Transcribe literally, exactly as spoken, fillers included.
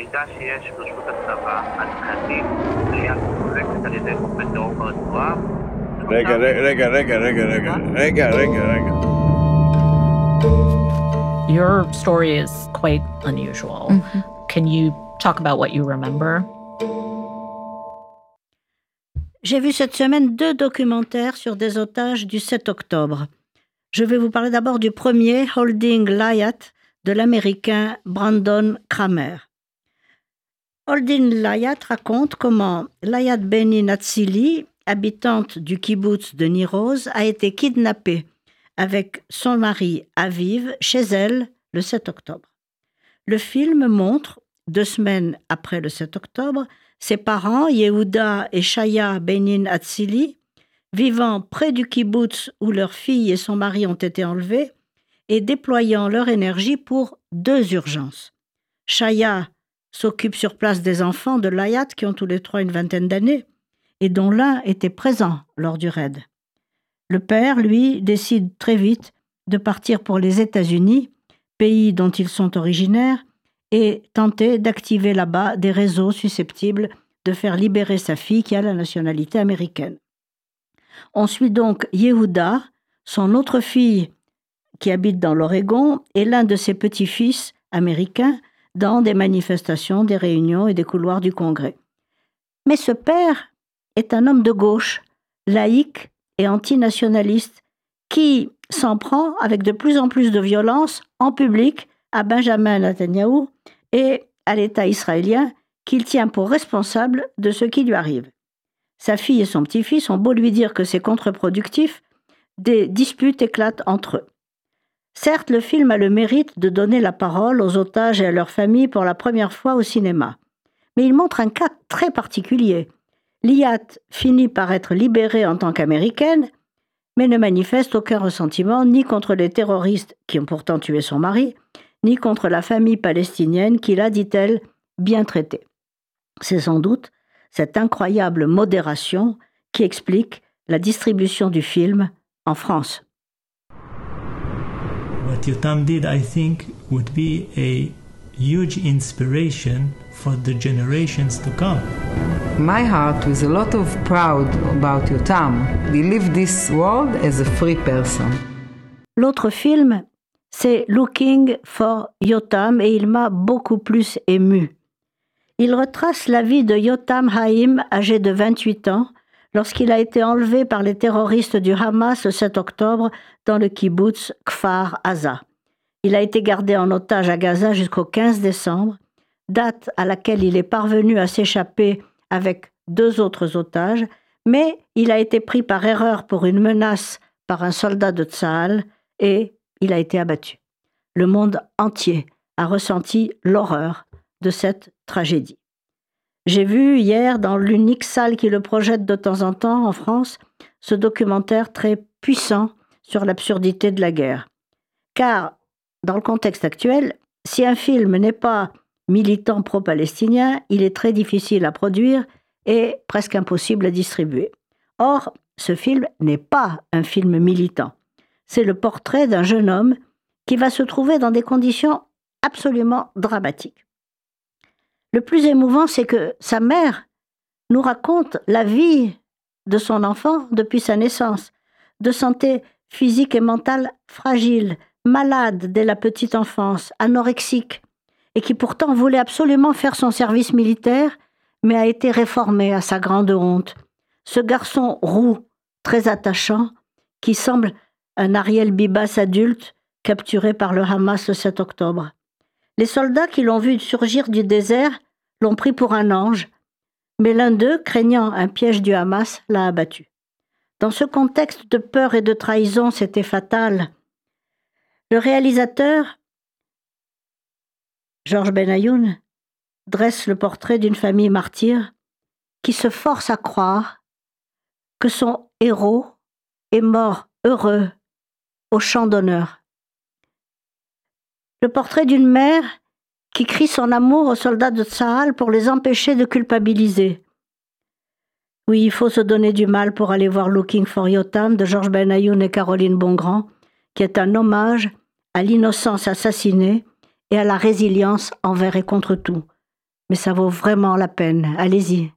המידע שיש ברשות הצבא, עדכני, היה מוחזקת על ידי פרופסור ברצועה. רגע, רגע, רגע, רגע, רגע, רגע, רגע, רגע. Your story is quite unusual. Mm-hmm. Can you talk about what you remember? J'ai vu cette semaine deux documentaires sur des otages du sept octobre. Je vais vous parler d'abord du premier, Holding Layat, de l'Américain Brandon Kramer. Holding Layat raconte comment Layat Benin Atzili, habitante du kibboutz de Nir Oz, a été kidnappée avec son mari Aviv chez elle le sept octobre. Le film montre, deux semaines après le sept octobre, ses parents, Yehuda et Shaya Benin Atzili, vivant près du kibboutz où leur fille et son mari ont été enlevés et déployant leur énergie pour deux urgences. Shaya s'occupe sur place des enfants de Layat qui ont tous les trois une vingtaine d'années et dont l'un était présent lors du raid. Le père, lui, décide très vite de partir pour les États-Unis, pays dont ils sont originaires, et tenter d'activer là-bas des réseaux susceptibles de faire libérer sa fille qui a la nationalité américaine. On suit donc Yehuda, son autre fille qui habite dans l'Oregon, et l'un de ses petits-fils américains dans des manifestations, des réunions et des couloirs du Congrès. Mais ce père est un homme de gauche, laïque et antinationaliste, qui s'en prend avec de plus en plus de violence en public à Benjamin Netanyahou et à l'État israélien qu'il tient pour responsable de ce qui lui arrive. Sa fille et son petit-fils ont beau lui dire que c'est contre-productif, des disputes éclatent entre eux. Certes, le film a le mérite de donner la parole aux otages et à leurs familles pour la première fois au cinéma. Mais il montre un cas très particulier. Liat finit par être libérée en tant qu'américaine, mais ne manifeste aucun ressentiment ni contre les terroristes qui ont pourtant tué son mari, ni contre la famille palestinienne qui l'a, dit-elle, bien traitée. C'est sans doute cette incroyable modération qui explique la distribution du film en France. What Yotam did, I think, would be a huge inspiration for the generations to come. My heart was a lot of proud about Yotam. He lived this world as a free person. L'autre film, c'est Looking for Yotam et il m'a beaucoup plus ému. Il retrace la vie de Yotam Haim, âgé de vingt-huit ans, lorsqu'il a été enlevé par les terroristes du Hamas le sept octobre dans le kibboutz Kfar Aza. Il a été gardé en otage à Gaza jusqu'au quinze décembre, date à laquelle il est parvenu à s'échapper avec deux autres otages, mais il a été pris par erreur pour une menace par un soldat de Tsahal et il a été abattu. Le monde entier a ressenti l'horreur de cette tragédie. J'ai vu hier, dans l'unique salle qui le projette de temps en temps en France, ce documentaire très puissant sur l'absurdité de la guerre. Car, dans le contexte actuel, si un film n'est pas militant pro-palestinien, il est très difficile à produire et presque impossible à distribuer. Or, ce film n'est pas un film militant. C'est le portrait d'un jeune homme qui va se trouver dans des conditions absolument dramatiques. Le plus émouvant, c'est que sa mère nous raconte la vie de son enfant depuis sa naissance, de santé physique et mentale fragile, malade dès la petite enfance, anorexique, et qui pourtant voulait absolument faire son service militaire, mais a été réformé à sa grande honte. Ce garçon roux, très attachant, qui semble un Ariel Bibas adulte, capturé par le Hamas le sept octobre. Les soldats qui l'ont vu surgir du désert l'ont pris pour un ange, mais l'un d'eux, craignant un piège du Hamas, l'a abattu. Dans ce contexte de peur et de trahison, c'était fatal. Le réalisateur, Georges Benayoun, dresse le portrait d'une famille martyre qui se force à croire que son héros est mort heureux au champ d'honneur. Le portrait d'une mère qui crie son amour aux soldats de Tsahal pour les empêcher de culpabiliser. Oui, il faut se donner du mal pour aller voir Looking for Yotam de Georges Benayoun et Caroline Bongrand, qui est un hommage à l'innocence assassinée et à la résilience envers et contre tout. mais ça vaut vraiment la peine. Allez-y.